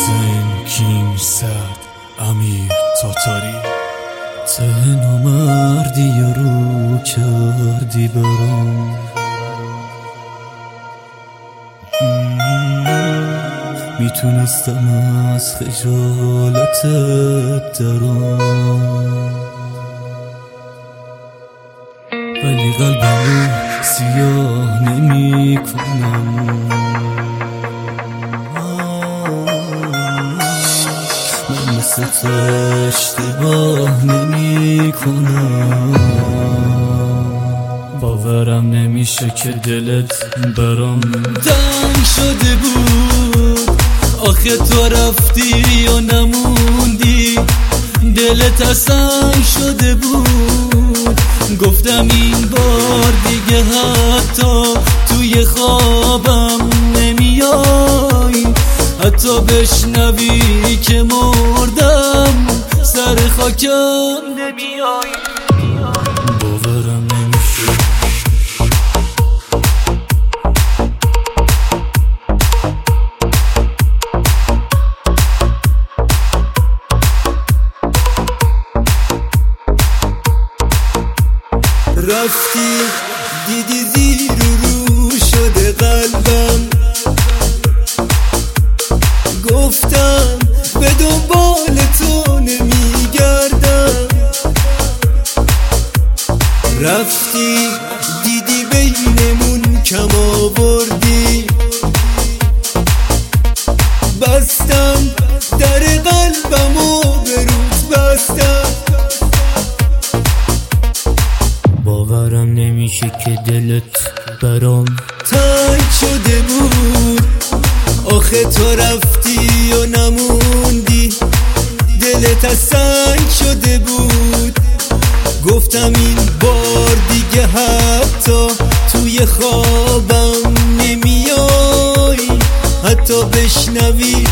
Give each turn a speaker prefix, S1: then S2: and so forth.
S1: حسین کینگ سعد امیر تاتاری ته نامردی رو کردی برام میتونستم از خجالتت درام ولی قلبمو سیاه نمی کنم من مثل تو اشتباه نمی کنم باورم نمیشه که دلت برام تنگ شده بود آخه تو رفتی و نموندی دلت سنگ شده بود گفتم این بار دیگه حتی توی خوابم نمیای حتی بشنوی که مردم سر خاکم نمیای باورم نمیشه
S2: رفتی دیدی زیر و رو شده قلبم گفتم به دنبال تو نمیگردم رفتی دیدی بینمون کم آوردی بستم در قلبمو به روت بستم
S1: باورم نمیشه که دلت برام
S2: تنگ شده بود آخه تو رفتی و نموندی دلت سنگ شده بود گفتم این بار دیگه حتی توی خوابم نمیای حتی بشنوی